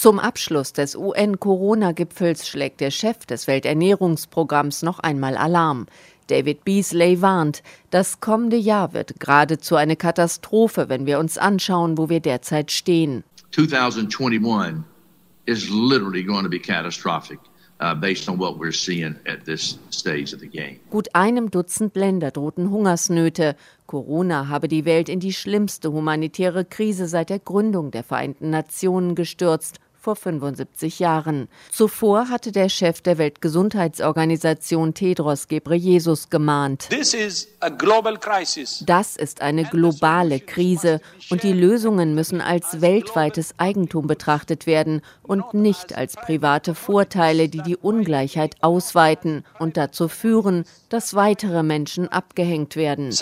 Zum Abschluss des UN-Corona-Gipfels schlägt der Chef des Welternährungsprogramms noch einmal Alarm. David Beasley warnt, das kommende Jahr wird geradezu eine Katastrophe, wenn wir uns anschauen, wo wir derzeit stehen. 2021 is literally going to be catastrophic. Based on what we're seeing at this stage of the game. Gut einem Dutzend Länder drohten Hungersnöte. Corona habe die Welt in die schlimmste humanitäre Krise seit der Gründung der Vereinten Nationen gestürzt, vor 75 Jahren. Zuvor hatte der Chef der Weltgesundheitsorganisation Tedros Ghebreyesus gemahnt. Das ist eine globale Krise und die Lösungen müssen als weltweites Eigentum betrachtet werden und nicht als private Vorteile, die die Ungleichheit ausweiten und dazu führen, dass weitere Menschen abgehängt werden.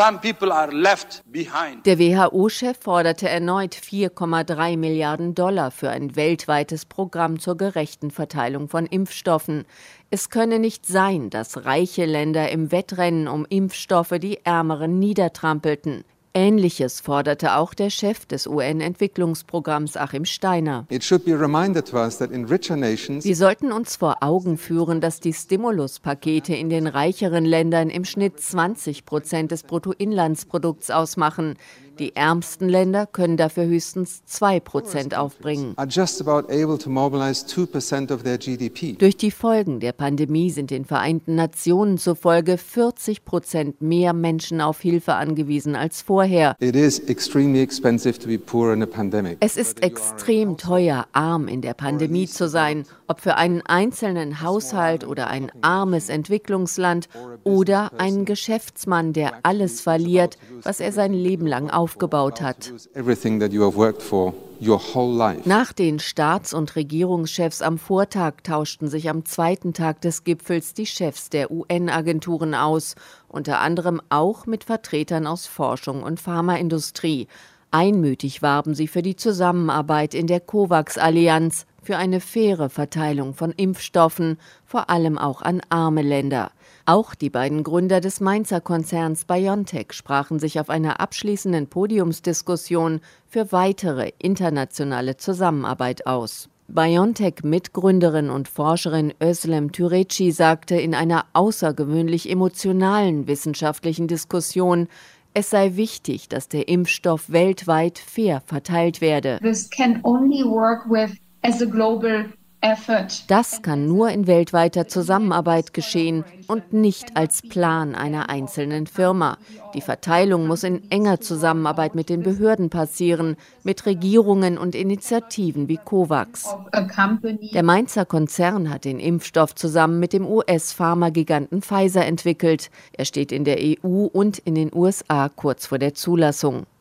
Der WHO-Chef forderte erneut 4,3 Milliarden $ für ein weltweites Programm zur gerechten Verteilung von Impfstoffen. Es könne nicht sein, dass reiche Länder im Wettrennen um Impfstoffe die Ärmeren niedertrampelten. Ähnliches forderte auch der Chef des UN-Entwicklungsprogramms Achim Steiner. Wir sollten uns vor Augen führen, dass die Stimuluspakete in den reicheren Ländern im Schnitt 20% des Bruttoinlandsprodukts ausmachen. Die ärmsten Länder können dafür höchstens 2% aufbringen. Durch die Folgen der Pandemie sind den Vereinten Nationen zufolge 40% mehr Menschen auf Hilfe angewiesen als vorher. Es ist extrem teuer, arm in der Pandemie zu sein, ob für einen einzelnen Haushalt oder ein armes Entwicklungsland oder einen Geschäftsmann, der alles verliert, was er sein Leben lang aufgebaut hat. Nach den Staats- und Regierungschefs am Vortag tauschten sich am zweiten Tag des Gipfels die Chefs der UN-Agenturen aus, unter anderem auch mit Vertretern aus Forschung und Pharmaindustrie. Einmütig warben sie für die Zusammenarbeit in der COVAX-Allianz, für eine faire Verteilung von Impfstoffen, vor allem auch an arme Länder. Auch die beiden Gründer des Mainzer Konzerns BioNTech sprachen sich auf einer abschließenden Podiumsdiskussion für weitere internationale Zusammenarbeit aus. BioNTech-Mitgründerin und Forscherin Özlem Türeci sagte in einer außergewöhnlich emotionalen wissenschaftlichen Diskussion, es sei wichtig, dass der Impfstoff weltweit fair verteilt werde. This can only work as a global effort. Das kann nur in weltweiter Zusammenarbeit geschehen und nicht als Plan einer einzelnen Firma. Die Verteilung muss in enger Zusammenarbeit mit den Behörden passieren, mit Regierungen und Initiativen wie COVAX. Der Mainzer Konzern hat den Impfstoff zusammen mit dem US-Pharmagiganten Pfizer entwickelt. Er steht in der EU und in den USA kurz vor der Zulassung.